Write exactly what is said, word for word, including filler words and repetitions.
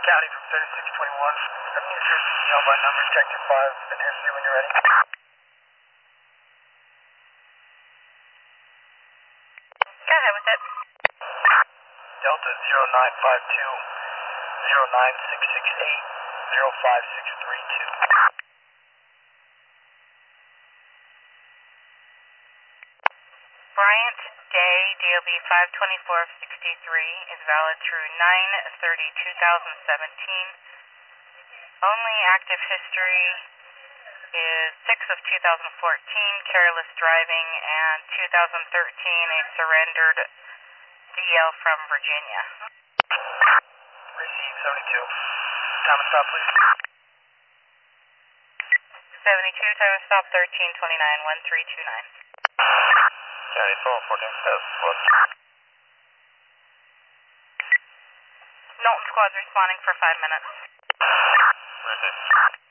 County from thirty-six twenty-one. I'm New Jersey, Yellow by number, Detective five, and here's you when you're ready. Go ahead with it. Delta zero nine five two, zero nine six six eight, zero five six three two. Bryant Day, D O B five twenty-four sixty-three, is valid through nine thirty two thousand seventeen. Only active history is six of two thousand fourteen, careless driving, and two thousand thirteen, a surrendered D L from Virginia. Receive seventy-two. Time of stop, please. seventy-two, time of stop thirteen twenty-nine, one three two nine. County four fourteen steps, what? Knowlton Squad's responding for five minutes. Receive.